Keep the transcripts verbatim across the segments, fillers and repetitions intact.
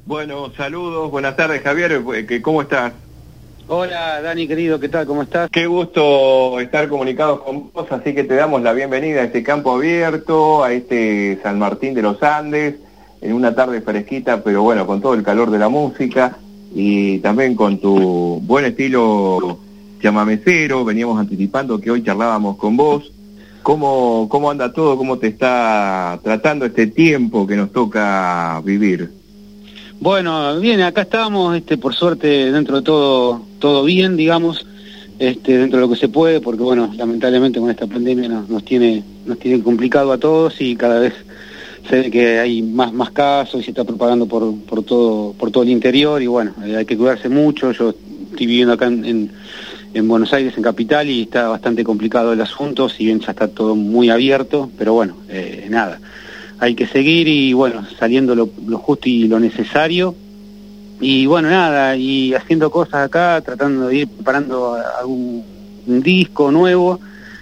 Bueno, saludos, buenas tardes, Javier, ¿cómo estás? Hola, Dani, querido, ¿qué tal? ¿Cómo estás? Qué gusto estar comunicados con vos, así que te damos la bienvenida a este campo abierto, a este San Martín de los Andes, en una tarde fresquita, pero bueno, con todo el calor de la música y también con tu buen estilo chamamecero. Veníamos anticipando que hoy charlábamos con vos. ¿Cómo, cómo anda todo? ¿Cómo te está tratando este tiempo que nos toca vivir? Bueno, bien, acá estamos, este, por suerte, dentro de todo, todo bien, digamos, este, dentro de lo que se puede, porque bueno, lamentablemente con esta pandemia nos, nos tiene, nos tiene complicado a todos y cada vez se ve que hay más, más casos y se está propagando por, por todo, por todo el interior y bueno, eh, hay que cuidarse mucho. Yo estoy viviendo acá en, en, en Buenos Aires, en Capital, y está bastante complicado el asunto, si bien ya está todo muy abierto, pero bueno, eh, nada. Hay que seguir y bueno, saliendo lo, lo justo y lo necesario. Y bueno, nada, y haciendo cosas acá, tratando de ir preparando algún un disco nuevo.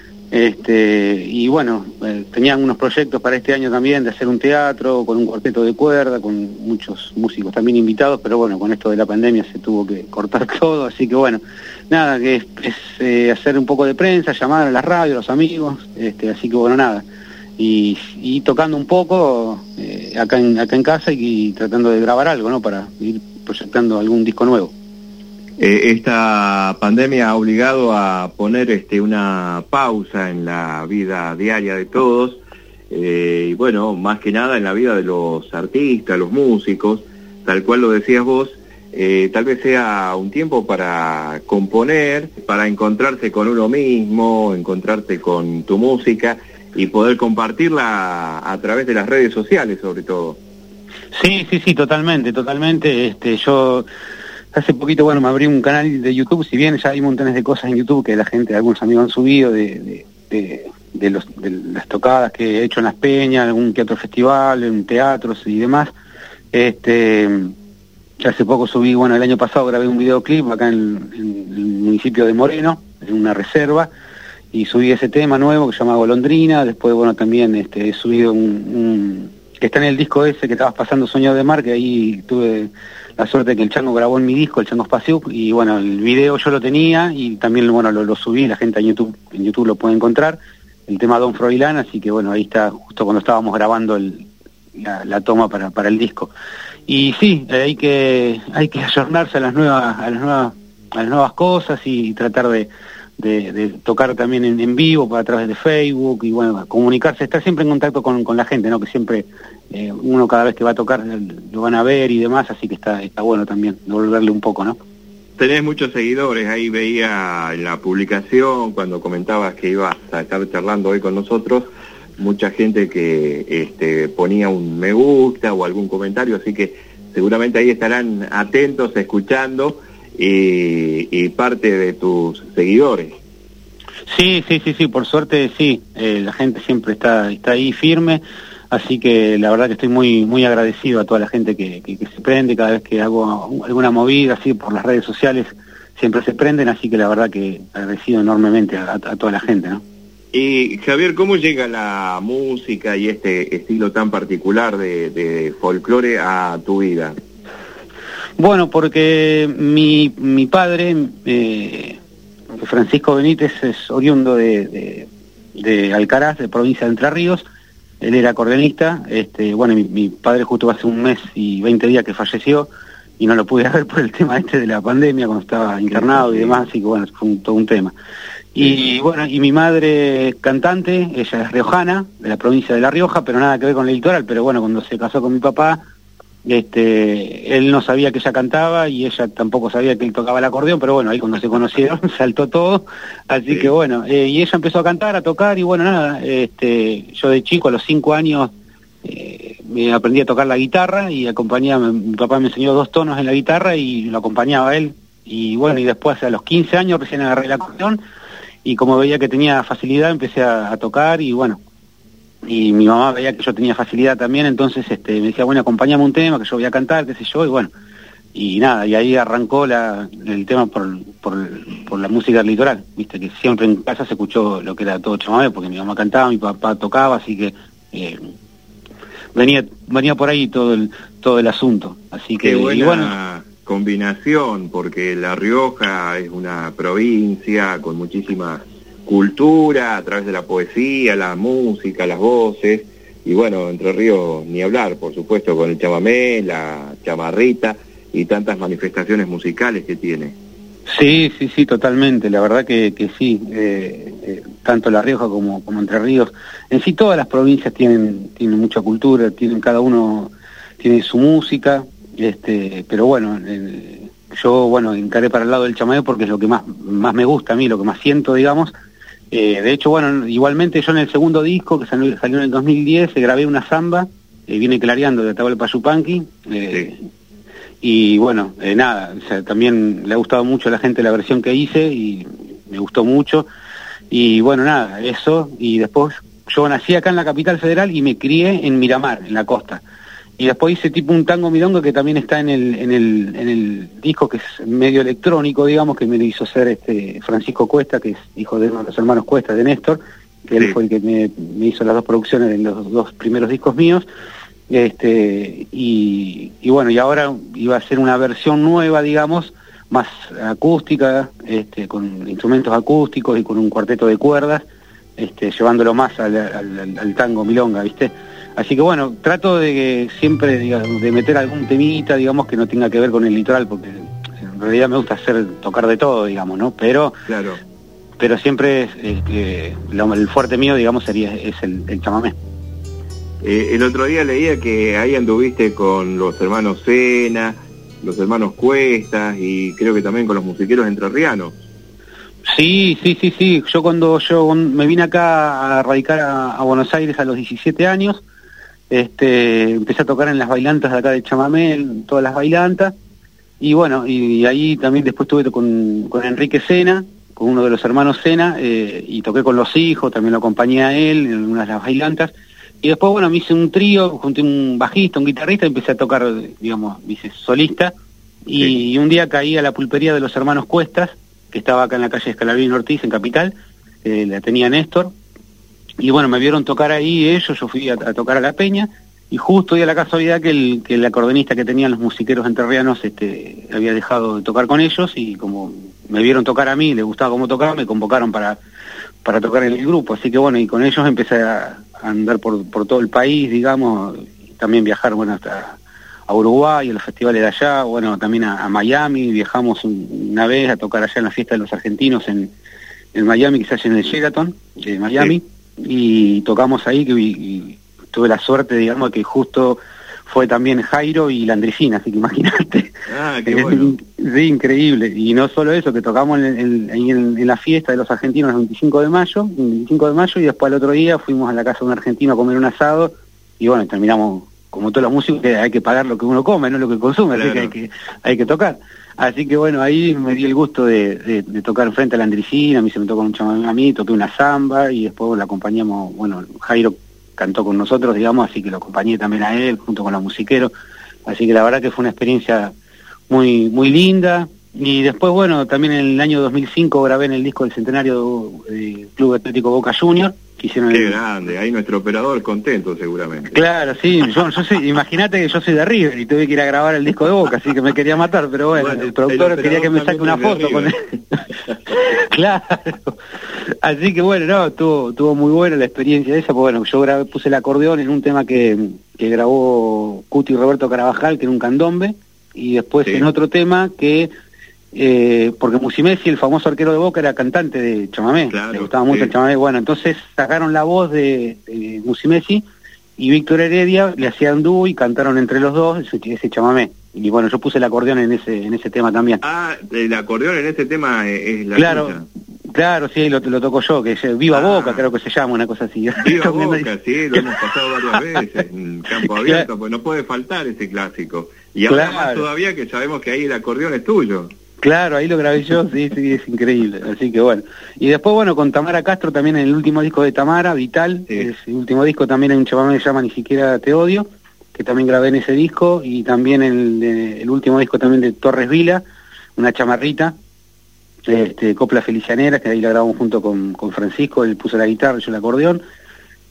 Este, y bueno, eh, tenían unos proyectos para este año también de hacer un teatro con un cuarteto de cuerda, con muchos músicos también invitados, pero bueno, con esto de la pandemia se tuvo que cortar todo, así que bueno, nada, que es, es eh, hacer un poco de prensa, llamar a la radio, a los amigos, este, así que bueno, nada. Y, y tocando un poco eh, acá en acá en casa y, y tratando de grabar algo, ¿no? Para ir proyectando algún disco nuevo. Eh, esta pandemia ha obligado a poner este una pausa en la vida diaria de todos, eh, y bueno, más que nada en la vida de los artistas, los músicos, tal cual lo decías vos, eh, tal vez sea un tiempo para componer, para encontrarse con uno mismo, encontrarte con tu música y poder compartirla a través de las redes sociales, sobre todo. Sí, sí, sí, totalmente, totalmente. Este, yo hace poquito, bueno, me abrí un canal de YouTube, si bien ya hay montones de cosas en YouTube que la gente, algunos amigos han subido de, de, de, de, los, de las tocadas que he hecho en Las Peñas, algún que otro festival, en teatros y demás. Este, hace poco subí, bueno, el año pasado grabé un videoclip acá en, en el municipio de Moreno, en una reserva, y subí ese tema nuevo que se llama Golondrina. Después, bueno, también este, he subido un, un... que está en el disco ese que estabas pasando, Sueño de Mar, que ahí tuve la suerte de que el Chango grabó en mi disco, el Chango Spasiuk, y bueno, el video yo lo tenía, y también, bueno, lo, lo subí, la gente en YouTube, en YouTube lo puede encontrar, el tema Don Froilán, así que bueno, ahí está justo cuando estábamos grabando el, la, la toma para, para el disco. Y sí, eh, hay que hay que ayornarse a las nuevas, a las nuevas, a las nuevas cosas y, y tratar de De, de tocar también en, en vivo a través de Facebook y bueno, comunicarse, estar siempre en contacto con, con la gente, ¿no? Que siempre eh, uno cada vez que va a tocar lo van a ver y demás, así que está está bueno también devolverle un poco, ¿no? Tenés muchos seguidores, ahí veía en la publicación cuando comentabas que ibas a estar charlando hoy con nosotros, mucha gente que este, ponía un me gusta o algún comentario, así que seguramente ahí estarán atentos, escuchando. Y, y parte de tus seguidores. Sí, sí, sí, sí, por suerte sí, eh, la gente siempre está está ahí firme, así que la verdad que estoy muy muy agradecido a toda la gente que, que, que se prende cada vez que hago alguna movida así por las redes sociales, siempre se prenden, así que la verdad que agradecido enormemente a, a toda la gente, ¿no? Y Javier, ¿cómo llega la música y este estilo tan particular de, de folclore a tu vida? Bueno, porque mi, mi padre, eh, Francisco Benítez, es oriundo de, de, de Alcaraz, de provincia de Entre Ríos. Él era acordeonista. Este, bueno, mi, mi padre justo hace un mes y veinte días que falleció y no lo pude ver por el tema este de la pandemia cuando estaba internado y demás, así que bueno, fue un, todo un tema. Y bueno, y mi madre cantante, ella es riojana, de la provincia de La Rioja, pero nada que ver con el litoral, pero bueno, cuando se casó con mi papá, Este, él no sabía que ella cantaba y ella tampoco sabía que él tocaba el acordeón, pero bueno, ahí cuando se conocieron saltó todo, así sí. que bueno, eh, y ella empezó a cantar, a tocar y bueno, nada, este, yo de chico a los cinco años eh, me aprendí a tocar la guitarra y acompañaba, mi papá me enseñó dos tonos en la guitarra y lo acompañaba a él, y bueno, y después a los quince años recién agarré el acordeón y como veía que tenía facilidad empecé a, a tocar y bueno, y mi mamá veía que yo tenía facilidad también, entonces este me decía, bueno, acompáñame un tema que yo voy a cantar, qué sé yo, y bueno, y nada, y ahí arrancó la, el tema por, por, por la música del litoral, viste, que siempre en casa se escuchó lo que era todo chamamé, porque mi mamá cantaba, mi papá tocaba, así que eh, venía venía por ahí todo el todo el asunto. Así que qué buena y bueno, combinación, porque La Rioja es una provincia con muchísima cultura a través de la poesía, la música, las voces, y bueno, Entre Ríos ni hablar, por supuesto, con el chamamé, la chamarrita y tantas manifestaciones musicales que tiene. sí, sí, sí, totalmente, la verdad que, que sí, eh, eh, tanto La Rioja como, como Entre Ríos, en sí todas las provincias tienen, tienen mucha cultura, tienen cada uno tiene su música, este, pero bueno, eh, yo bueno encaré para el lado del chamamé porque es lo que más, más me gusta a mí, lo que más siento, digamos. Eh, de hecho, bueno, igualmente yo en el segundo disco, que salió, salió en el dos mil diez, grabé una samba, eh, viene clareando de Atahualpa Yupanqui, eh, sí. Y bueno, eh, nada, o sea, también le ha gustado mucho a la gente la versión que hice y me gustó mucho. Y bueno, nada, eso, y después yo nací acá en la Capital Federal y me crié en Miramar, en la costa. Y después hice tipo un tango milonga que también está en el, en el, en el disco, que es medio electrónico, digamos, que me lo hizo hacer este Francisco Cuesta, que es hijo de uno de los hermanos Cuesta, de Néstor, que sí. Él fue el que me, me hizo las dos producciones en los dos primeros discos míos. Este, y, y bueno, y ahora iba a ser una versión nueva, digamos, más acústica, este, con instrumentos acústicos y con un cuarteto de cuerdas, este, llevándolo más al, al, al tango milonga, ¿viste? Así que bueno, trato de que siempre, digamos, de meter algún temita, digamos, que no tenga que ver con el litoral, porque en realidad me gusta hacer, tocar de todo, digamos, ¿no? Pero, claro. pero siempre es, es que lo, el fuerte mío, digamos, sería es el, el chamamé. Eh, el otro día leía que ahí anduviste con los hermanos Sena, los hermanos Cuestas y creo que también con los musiqueros entrerrianos. Sí, sí, sí, sí. Yo cuando yo me vine acá a radicar a, a Buenos Aires a los diecisiete años, este, empecé a tocar en las bailantas de acá de chamamé, en todas las bailantas, y bueno, y, y ahí también después estuve con, con Enrique Sena, con uno de los hermanos Sena, eh, y toqué con los hijos, también lo acompañé a él en unas de las bailantas. Y después, bueno, me hice un trío, junté un bajista, un guitarrista, y empecé a tocar, digamos, me hice solista. Y, sí. y un día caí a la pulpería de los hermanos Cuestas, que estaba acá en la calle Escalabrini Ortiz, en Capital, eh, la tenía Néstor. Y bueno, me vieron tocar ahí ellos, yo fui a, a tocar a la peña, y justo dio la casualidad que el, que el acordeonista que tenían los musiqueros entrerrianos este, había dejado de tocar con ellos, y como me vieron tocar a mí, les gustaba cómo tocaba, me convocaron para, para tocar en el grupo. Así que bueno, y con ellos empecé a andar por, por todo el país, digamos, y también viajar, bueno, hasta a Uruguay, a los festivales de allá, bueno, también a, a Miami, viajamos un, una vez a tocar allá en la fiesta de los argentinos en, en Miami, que se hace en el Sheraton de Miami, sí. Y tocamos ahí, que y, y tuve la suerte, digamos, que justo fue también Jairo y Landricina, así que imagínate. Ah, qué bueno. Sí, increíble. Y no solo eso, que tocamos en, en, en, en la fiesta de los argentinos el veinticinco de mayo, el veinticinco de mayo, y después al otro día fuimos a la casa de un argentino a comer un asado, y bueno, terminamos, como todos los músicos, que hay que pagar lo que uno come, no lo que consume, claro. Así que hay que hay que tocar. Así que bueno, ahí me di el gusto de, de, de tocar frente a la Landricina, a mí se me tocó un chamamé a mí, toqué una samba, y después la acompañamos, bueno, Jairo cantó con nosotros, digamos, así que lo acompañé también a él, junto con los musiqueros, así que la verdad que fue una experiencia muy muy linda. Y después, bueno, también en el año dos mil cinco grabé en el disco del centenario del Club Atlético Boca Juniors, que hicieron Qué el... grande, ahí nuestro operador contento seguramente. Claro, sí, yo, yo soy, imagínate que yo soy de River y tuve que ir a grabar el disco de Boca, así que me quería matar, pero bueno, bueno el productor el quería que me saque una foto con él. Claro, así que bueno, no, estuvo, estuvo muy buena la experiencia esa, pues bueno, yo grabé, puse el acordeón en un tema que, que grabó Cuti y Roberto Carabajal, que era un candombe, y después sí. En otro tema que... Eh, porque Musumeci, el famoso arquero de Boca, era cantante de chamamé, claro, le gustaba mucho sí. el chamamé. Bueno, entonces sacaron la voz de, de Musumeci y Víctor Heredia le hacían dúo y cantaron entre los dos ese, ese chamamé. Y bueno, yo puse el acordeón en ese en ese tema también. Ah, el acordeón en ese tema es, es la Claro, tuya. Claro, sí, lo, lo toco yo, que es Viva ah, Boca, creo que se llama, una cosa así. Viva Boca, sí, lo hemos pasado varias veces en campo abierto, claro. Pues no puede faltar ese clásico. Y ahora claro. Más todavía que sabemos que ahí el acordeón es tuyo. Claro, ahí lo grabé yo, sí, sí, es increíble, así que bueno. Y después, bueno, con Tamara Castro también en el último disco de Tamara, Vital, sí. Es el último disco también hay un chamamé que se llama Ni siquiera te odio, que también grabé en ese disco, y también el, el último disco también de Torres Vila, una chamarrita, este, Copla Felicianera, que ahí la grabamos junto con, con Francisco, él puso la guitarra, yo el acordeón,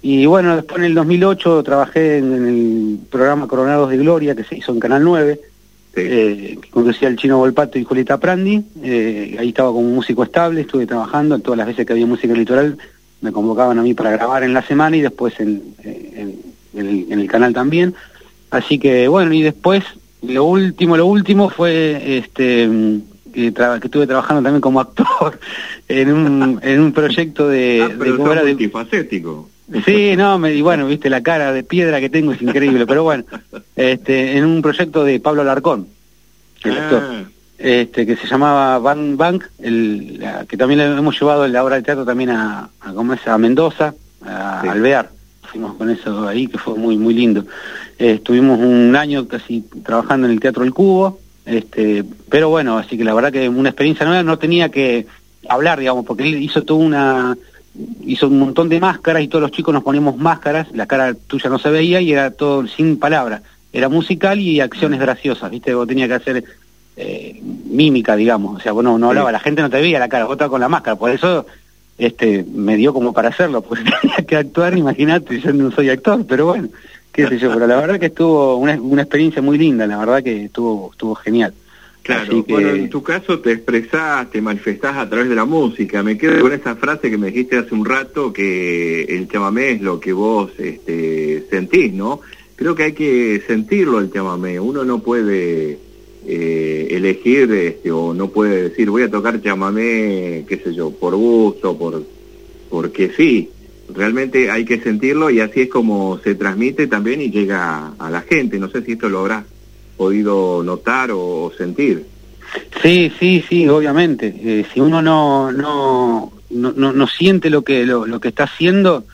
Y bueno, después en el dos mil ocho trabajé en, en el programa Coronados de Gloria, que se hizo en Canal nueve, sí. eh, que conducía el Chino Volpato y Julieta Prandi. Eh, ahí estaba como músico estable, estuve trabajando. Todas las veces que había música litoral me convocaban a mí para grabar en la semana y después en, en, en, el, en el canal también. Así que bueno, y después lo último, lo último fue este que, tra que estuve trabajando también como actor en un, en un proyecto de... Ah, pero de, sos multifacético. Sí, no, me, y bueno, viste, la cara de piedra que tengo es increíble, pero bueno, este, en un proyecto de Pablo Alarcón, el actor, ah. este, que se llamaba Bank Bank, el, la, que también le hemos llevado en la obra de teatro también a, a, ¿cómo es? A Mendoza, a sí. Alvear, fuimos con eso ahí, que fue muy, muy lindo. Eh, estuvimos un año casi trabajando en el Teatro El Cubo, este, pero bueno, así que la verdad que una experiencia nueva, no tenía que hablar, digamos, porque él hizo toda una... hizo un montón de máscaras y todos los chicos nos poníamos máscaras, la cara tuya no se veía y era todo sin palabras, era musical y acciones graciosas, ¿viste? Vos tenías que hacer eh, mímica, digamos, o sea, vos no, no hablaba, sí. La gente no te veía la cara, vos estabas con la máscara, por eso este me dio como para hacerlo, porque tenía que actuar, imagínate, yo no soy actor, pero bueno, qué sé yo, pero la verdad que estuvo una, una experiencia muy linda, la verdad que estuvo, estuvo genial. Claro, que... bueno, en tu caso te expresás, te manifestás a través de la música. Me quedo con esa frase que me dijiste hace un rato, que el chamamé es lo que vos este, sentís, ¿no? Creo que hay que sentirlo el chamamé. Uno no puede eh, elegir este, o no puede decir voy a tocar chamamé, qué sé yo, por gusto, por porque sí. Realmente hay que sentirlo y así es como se transmite también y llega a la gente. No sé si esto lo habrás podido notar o sentir. Sí, sí, sí, obviamente. Eh, si uno no no, no no no siente lo que lo, lo que está haciendo,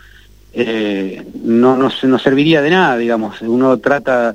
eh, no, no no serviría de nada, digamos. Uno trata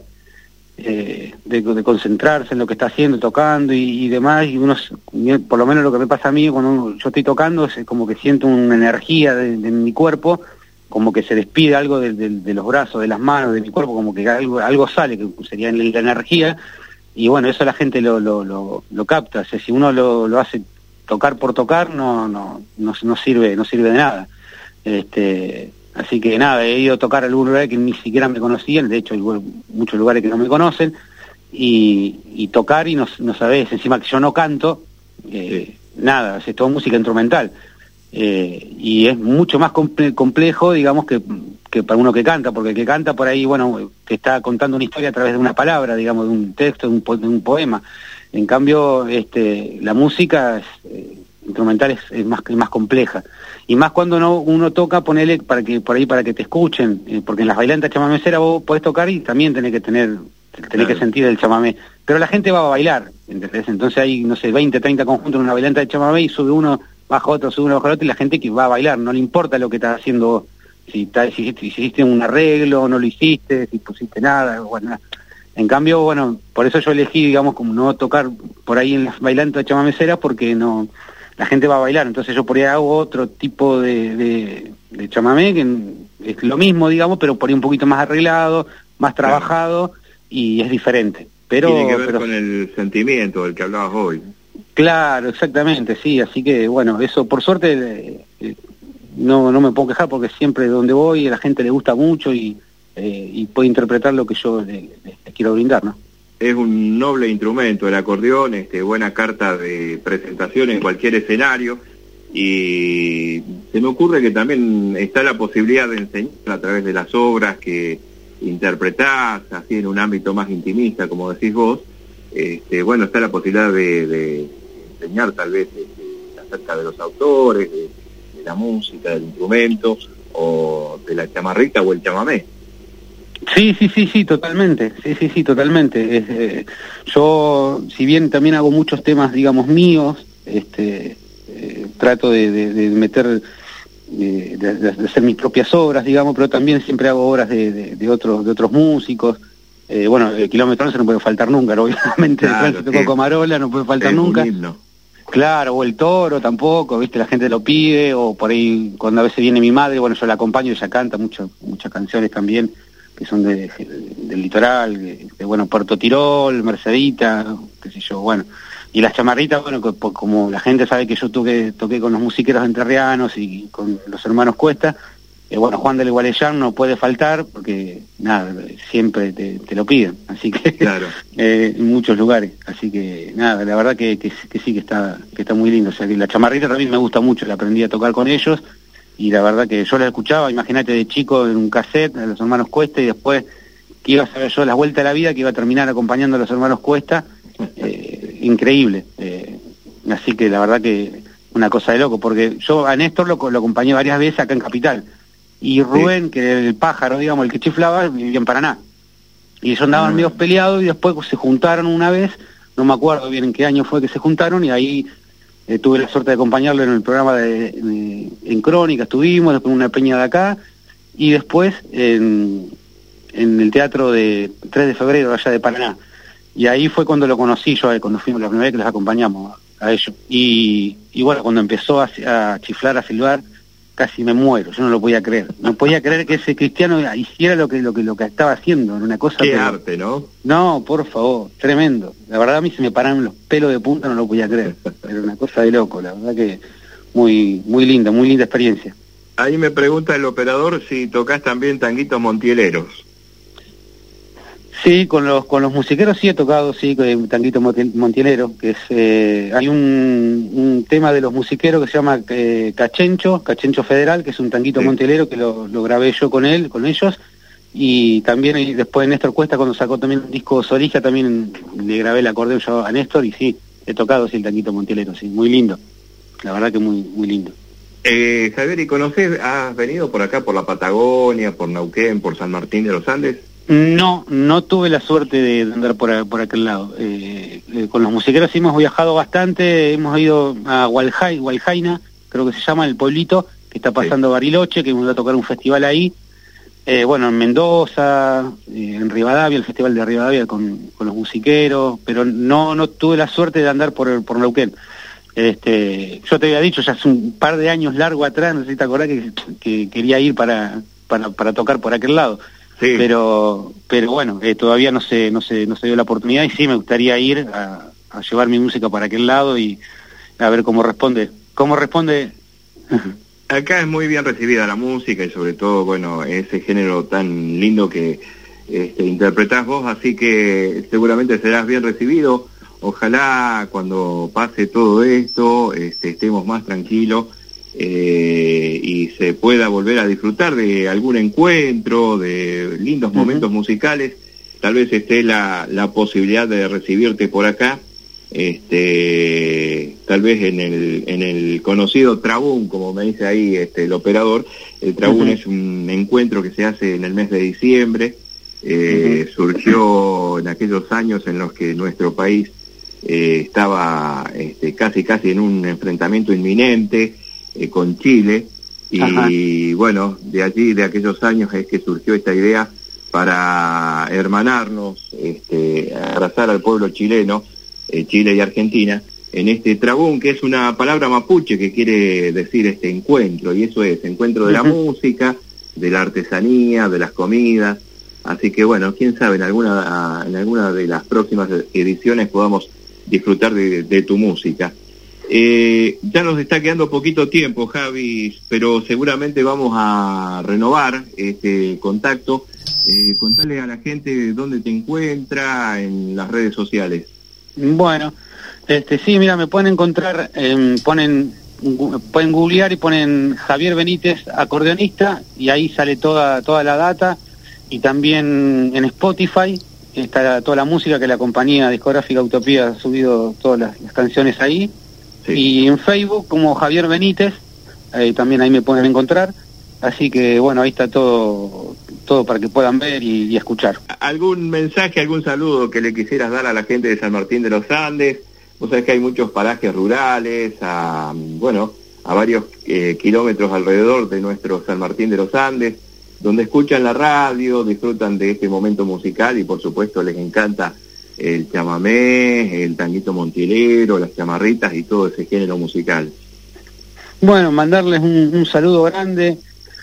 eh, de, de concentrarse en lo que está haciendo, tocando y, y demás, y uno, por lo menos lo que me pasa a mí cuando uno, yo estoy tocando, es como que siento una energía de, de mi cuerpo, como que se despide algo de, de, de los brazos, de las manos, de mi cuerpo, como que algo algo sale, que sería la energía, y bueno, eso la gente lo lo, lo, lo capta. O sea, si uno lo, lo hace tocar por tocar, no no no, no sirve no sirve de nada. Este, así que nada, he ido a tocar a algún lugar que ni siquiera me conocían, de hecho hay muchos lugares que no me conocen, y, y tocar y no, no sabés, encima que yo no canto, eh, sí. Nada, es todo música instrumental. Eh, y es mucho más comple complejo, digamos, que, que para uno que canta, porque el que canta por ahí, bueno, te está contando una historia a través de una palabra, digamos, de un texto, de un, po de un poema. En cambio, este, la música es, eh, instrumental es, es más es más compleja. Y más cuando no uno toca, ponele para que por ahí para que te escuchen, eh, porque en las bailantas chamameceras vos podés tocar y también tenés que tener tenés claro. que sentir el chamamé. Pero la gente va a bailar, ¿entendés? Entonces hay, no sé, veinte, treinta conjuntos en una bailanta de chamamé y sube uno baja otro, sube uno, baja otro, y la gente que va a bailar, no le importa lo que estás haciendo vos, si, está, si, si hiciste un arreglo, no lo hiciste, si pusiste nada, bueno, en cambio, bueno, por eso yo elegí, digamos, como no tocar por ahí en las bailantas de chamameceras, porque no, la gente va a bailar, entonces yo por ahí hago otro tipo de, de, de chamamé, que es lo mismo, digamos, pero por ahí un poquito más arreglado, más trabajado, claro. Y es diferente. Pero, tiene que ver pero, con el sentimiento del que hablabas hoy. Claro, exactamente, sí, así que bueno, eso por suerte eh, no no me puedo quejar porque siempre donde voy a la gente le gusta mucho y, eh, y puede interpretar lo que yo les le, le quiero brindar, ¿no? Es un noble instrumento el acordeón, este, buena carta de presentación en cualquier escenario, y se me ocurre que también está la posibilidad de enseñar a través de las obras que interpretás, así en un ámbito más intimista, como decís vos. Este, bueno, está la posibilidad de, de enseñar tal vez este, acerca de los autores, de, de la música, del instrumento, o de la chamarrita o el chamamé. Sí, sí, sí, sí, totalmente, sí, sí, sí, totalmente. Es, eh, yo, si bien también hago muchos temas, digamos, míos, este, eh, trato de, de, de meter, de, de, de hacer mis propias obras, digamos, pero también siempre hago obras de, de, de otros, de otros músicos. Eh, bueno, el Kilómetro once no puede faltar nunca, ¿no? Obviamente, claro, el Tránsito sí. Comarola no puede faltar es nunca. Claro, o el Toro tampoco, viste, la gente lo pide, o por ahí cuando a veces viene mi madre, bueno, yo la acompaño y ella canta mucho, muchas canciones también, que son de, de, del litoral, de, de, bueno, Puerto Tirol, Mercedita, qué sé yo, bueno. Y las chamarritas, bueno, que, como la gente sabe que yo toqué, toqué con los musiqueros entrerrianos y con los hermanos Cuesta, Eh, bueno, Juan del Gualeyán no puede faltar porque, nada, siempre te, te lo piden, así que, claro. eh, en muchos lugares, así que, nada, la verdad que, que, que sí que está que está muy lindo. O sea, que la chamarrita también me gusta mucho, la aprendí a tocar con ellos, y la verdad que yo la escuchaba, imagínate, de chico en un cassette, a los hermanos Cuesta, y después que iba a saber yo la vuelta de la vida, que iba a terminar acompañando a los hermanos Cuesta, eh, increíble. Eh, así que la verdad que una cosa de loco, porque yo a Néstor lo, lo acompañé varias veces acá en Capital, y Rubén, sí, que era el pájaro, digamos, el que chiflaba, vivía en Paraná. Y ellos andaban ah. medio peleados, y después se juntaron una vez, no me acuerdo bien en qué año fue que se juntaron, y ahí eh, tuve la suerte de acompañarlo en el programa de, de en Crónica, estuvimos, después en una peña de acá, y después en, en el teatro de tres de febrero, allá de Paraná. Y ahí fue cuando lo conocí yo, cuando fuimos la primera vez que los acompañamos a, a ellos. Y, y bueno, cuando empezó a, a chiflar, a silbar, casi me muero, yo no lo podía creer. No podía creer que ese cristiano hiciera lo que lo que lo que estaba haciendo, una cosa. Qué pero, arte, ¿no? No, por favor, tremendo. La verdad a mí se me pararon los pelos de punta, no lo podía creer. Era una cosa de loco, la verdad que muy muy linda, muy linda experiencia. Ahí me pregunta el operador si tocas también tanguitos montieleros. Sí, con los con los musiqueros sí he tocado, sí, con tanguito montielero, que es eh, hay un, un tema de los musiqueros que se llama eh, Cachencho, Cachencho Federal, que es un tanguito sí. montielero que lo, lo grabé yo con él, con ellos, y también y después Néstor Cuesta cuando sacó también un disco solista también le grabé el acordeón yo a Néstor, y sí, he tocado sí el tanguito montielero, sí, muy lindo, la verdad que muy muy lindo. Eh, Javier, ¿y conoces, has venido por acá, por la Patagonia, por Neuquén, por San Martín de los Andes? No, no tuve la suerte de andar por, por aquel lado. Eh, eh, con los musiqueros sí hemos viajado bastante, hemos ido a Hualjai, Hualjaina, creo que se llama el pueblito, que está pasando sí. Bariloche, que me va a tocar un festival ahí. Eh, bueno, en Mendoza, eh, en Rivadavia, el festival de Rivadavia con, con los musiqueros, pero no no tuve la suerte de andar por, por Neuquén. Este, yo te había dicho ya hace un par de años largo atrás, no sé si te acordás, que, que quería ir para, para, para tocar por aquel lado. Sí. pero pero bueno, eh, todavía no se no se no se dio la oportunidad, y sí me gustaría ir a, a llevar mi música para aquel lado y a ver cómo responde cómo responde. Acá es muy bien recibida la música, y sobre todo, bueno, ese género tan lindo que este, interpretás vos, así que seguramente serás bien recibido. Ojalá cuando pase todo esto este, estemos más tranquilos Eh, y se pueda volver a disfrutar de algún encuentro, de lindos momentos uh-huh. musicales. Tal vez esté la, la posibilidad de recibirte por acá, este, tal vez en el, en el conocido Trabún, como me dice ahí este, el operador. El Trabún uh-huh. es un encuentro que se hace en el mes de diciembre, eh, uh-huh. surgió en aquellos años en los que nuestro país eh, estaba este, casi casi en un enfrentamiento inminente Eh, con Chile, y Ajá. bueno, de allí, de aquellos años es que surgió esta idea para hermanarnos, este, abrazar al pueblo chileno, eh, Chile y Argentina, en este Trabún, que es una palabra mapuche que quiere decir este encuentro, y eso es, encuentro de la uh-huh. música, de la artesanía, de las comidas, así que bueno, quién sabe, en alguna, en alguna de las próximas ediciones podamos disfrutar de, de tu música. Eh, ya nos está quedando poquito tiempo, Javi, pero seguramente vamos a renovar este contacto. Eh, contale a la gente dónde te encuentra en las redes sociales. Bueno, este sí, mira, me pueden encontrar, eh, ponen, pueden googlear y ponen Javier Benítez acordeonista, y ahí sale toda toda la data, y también en Spotify está toda la música que la compañía discográfica Utopía ha subido, todas las, las canciones ahí. Sí. Y en Facebook como Javier Benítez, eh, también ahí me pueden encontrar, así que bueno, ahí está todo todo para que puedan ver y, y escuchar. ¿Algún mensaje, algún saludo que le quisieras dar a la gente de San Martín de los Andes? Vos sabés que hay muchos parajes rurales, a, bueno, a varios eh, kilómetros alrededor de nuestro San Martín de los Andes, donde escuchan la radio, disfrutan de este momento musical, y por supuesto les encanta el chamamé, el tanguito montielero, las chamarritas y todo ese género musical. Bueno, mandarles un, un saludo grande,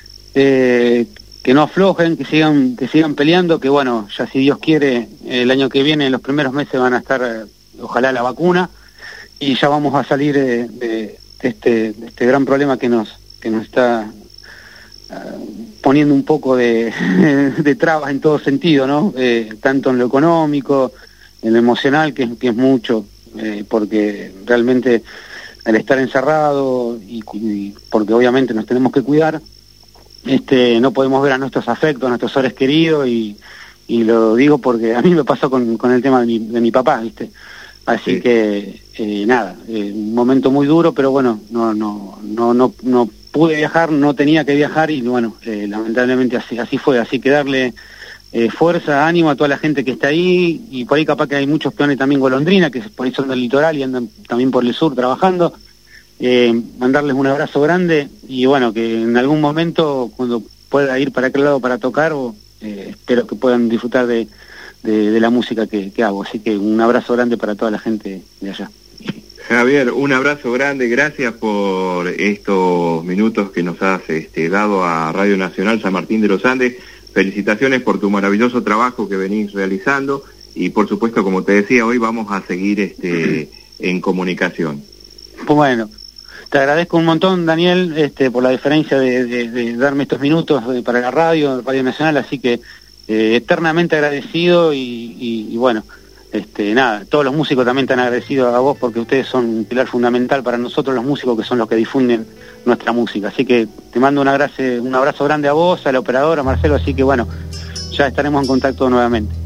eh, que no aflojen, que sigan que sigan peleando, que bueno, ya si Dios quiere, el año que viene, en los primeros meses van a estar, eh, ojalá, la vacuna, y ya vamos a salir eh, de, de, este, de este gran problema que nos que nos está poniendo un poco de, de trabas en todo sentido, ¿no? Eh, tanto en lo económico, en lo emocional, que, que es mucho, eh, porque realmente al estar encerrado y, y porque obviamente nos tenemos que cuidar, este, no podemos ver a nuestros afectos, a nuestros seres queridos, y, y lo digo porque a mí me pasó con, con el tema de mi, de mi papá, ¿viste? Así sí. que, eh, nada, eh, un momento muy duro, pero bueno, no, no, no, no, no pude viajar, no tenía que viajar y bueno, eh, lamentablemente así, así fue, así que darle eh, fuerza, ánimo a toda la gente que está ahí, y por ahí capaz que hay muchos peones también golondrina, que por ahí son del litoral y andan también por el sur trabajando, eh, mandarles un abrazo grande y bueno, que en algún momento cuando pueda ir para aquel lado para tocar, o, eh, espero que puedan disfrutar de, de, de la música que, que hago, así que un abrazo grande para toda la gente de allá. Javier, un abrazo grande, gracias por estos minutos que nos has este, dado a Radio Nacional San Martín de los Andes. Felicitaciones por tu maravilloso trabajo que venís realizando y por supuesto, como te decía, hoy vamos a seguir este, en comunicación. Bueno, te agradezco un montón, Daniel, este, por la diferencia de, de, de darme estos minutos para la radio, Radio Nacional, así que eh, eternamente agradecido y, y, y bueno, Este, nada, todos los músicos también están agradecidos a vos porque ustedes son un pilar fundamental para nosotros los músicos, que son los que difunden nuestra música. Así que te mando un abrazo, un abrazo grande a vos, al operador, a Marcelo, así que bueno, ya estaremos en contacto nuevamente.